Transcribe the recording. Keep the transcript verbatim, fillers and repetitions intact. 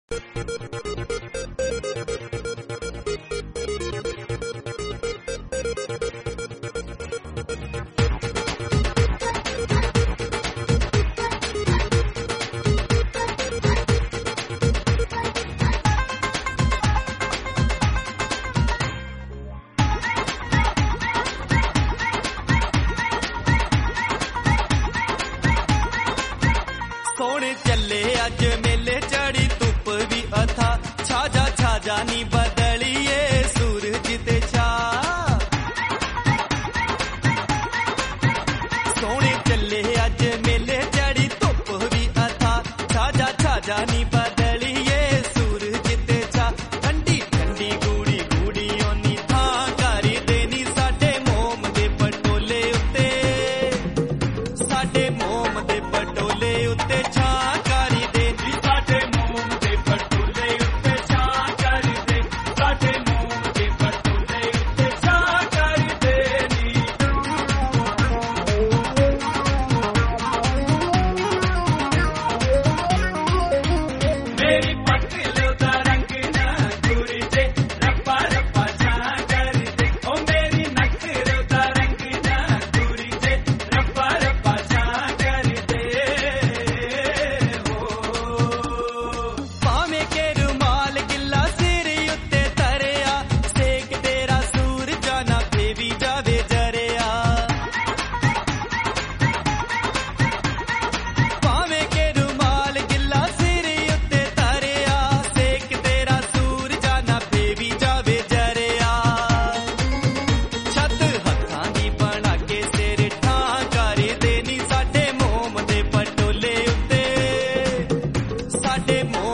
सोने चले अज मेले चढ़ी धुप भी अथा छाजा छाजा नी बदलिए सूरज ते छा सोने चले अज मेले चढ़ी धुप भी अथा छाजा छाजा नी बदलिए सूरज ते छा ठंडी ठंडी गूड़ी गूड़ी ओनी था करी देनी साडे मोम दे पटोले उत्ते साडे मोम दे पटोले उत्ते छा करी देनी साडे मोम दे पटोले उत्ते छा करी दे साडे मोम दे पटोले उत्ते छा करी देनी मेरी पटल दा रंग ना गुरी दे रप्पा रप्पा छा करी दे ओ मेरी नखर दा रंग ना गुरी दे रप्पा रप्पा छा करी दे भावें के रुमाल गिल्ला सिर उत्ते तरिया सेक तेरा सूरज ना फेवी जावे जरिया भावें के रुमाल गिल्ला सिर उत्ते तरिया सेक तेरा सूरज ना फेवी जावे जरिया छत हत्थां दी बना के सिर ठा करी देनी साडे मोम दे पटोले उत्ते साडे मोम